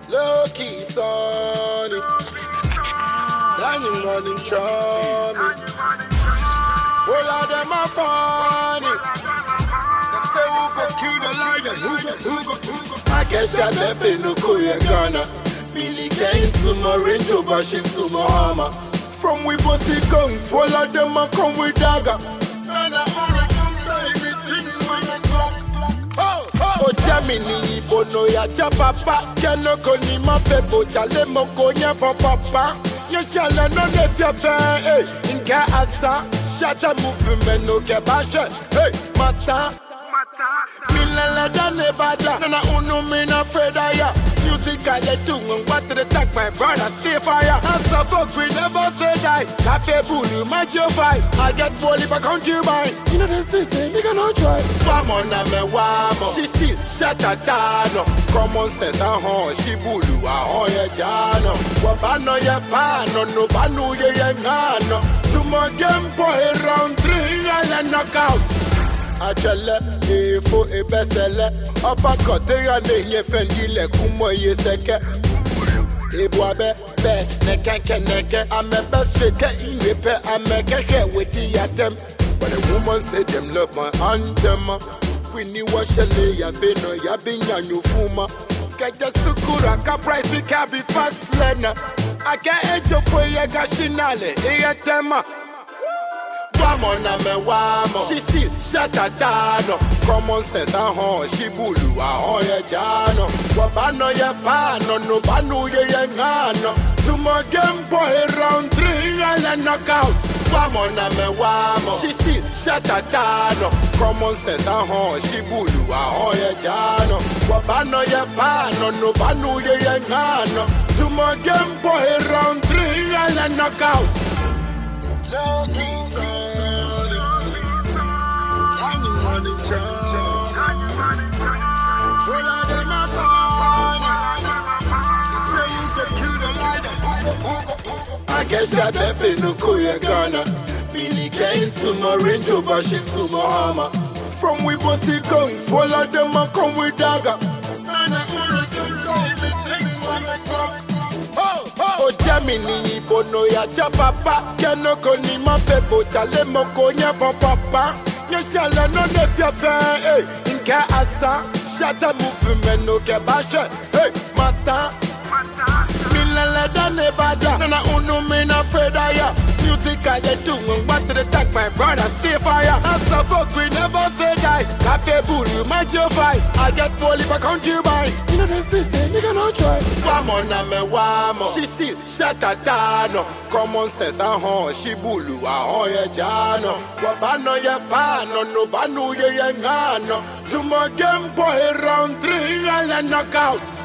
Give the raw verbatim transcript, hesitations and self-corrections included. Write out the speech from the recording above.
Low key Sonny, dining morning charming. All of them are funny. Them say who go kill the lion, who go, who go, who go. I guess I left in the Korea Ghana. Billy came to my Range Rover, she to my Hammer. From we bossy guns, all of them are come with dagger. And I only come say everything when I talk. Oh, Jamini, Bono, ya papa, Canoko, Nima, Pebo, Jalemo, Konya for papa. You shall not let your fair, eh? In Gaza, shut a movement, no cabasha, hey, Mata. Milala dane bada, nana unu mina fredaya. Music I let do and what to attack my brother, stay fire. As a fuck we never say die. Cafe bulu, match your vibe. I get bully back on you mine. You know the system, you cannot try. Wamo na me wamo. She see, shata tano. Common sense a hon, she bulu a hon ya jano. Wabano ya fano, no banu ye ye ngano. Tumo game boy round three, I knock out. Achele, efo ebesele. Opa kote ya nenye fendile kumo ye seke. Ebuabe, be, neke ke neke. Ame best shake, inwepe, ame keshe with the atem. But the woman said them love my anthem. We ni washele ya beno ya binya nyufuma. Kete sukura ka price we can be fast learner. I can't ejo po ye gashinale, e tema. Wamo na me wamo. She see, shata tano. Common sense a hon, she bulu a hon ye jano. Wabano ye fano, no banu ye ye ngano. Tumo game boy round three, I knock out. Wamo na me wamo. She see, shata tano. Common sense a hon, she bulu a hon ye jano. Wabano ye fano, no banu ye ye ngano. Tumo game boy round three, I knock out. Low key Sonny, dining morning charming. All of them are funny. Say you so cute and light. I guess I left in the Korea Ghana. Billy came to my Range Rover, she to my Hammer. From we bossy guns, all of them are come with dagger. And I only can say everything when I talk. Oh, Jamini, Bono, ya papa, Canoko, Nima, Pebo, Jalemo, Konya for papa. You shall not let your fair, eh? In Gaza, shut a movement, no cabasha, hey, Mata. Milala dane bada, nana unu mina fredaya. Music I let do and what to attack my brother, stay fire. As a fuck we never say die. Cafe bulu, match your vibe. I get bully back on you mine. You know the system, you cannot try. Wamo na me wamo. She still shata tano. Common sense a hon, she bulu a hon ye jano. Wabano ye fano, no banu ye ye ngano. Tumo game boy round three, I knock out.